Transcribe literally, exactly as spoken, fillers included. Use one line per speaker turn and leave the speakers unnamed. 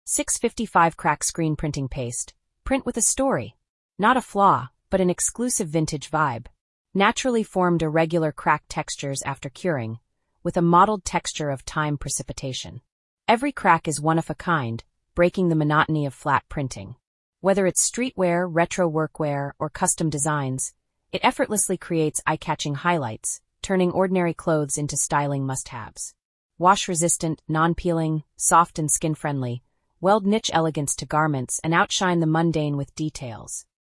six fifty-five Crack Screen Printing Paste. Print with a story. Not a flaw, but an exclusive vintage vibe. Naturally formed irregular crack textures after curing, with a mottled texture of time precipitation. Every crack is one of a kind, breaking the monotony of flat printing. Whether it's streetwear, retro workwear, or custom designs, it effortlessly creates eye-catching highlights, turning ordinary clothes into styling must-haves. Wash-resistant, non-peeling, soft and skin-friendly, weld niche elegance to garments and outshine the mundane with details.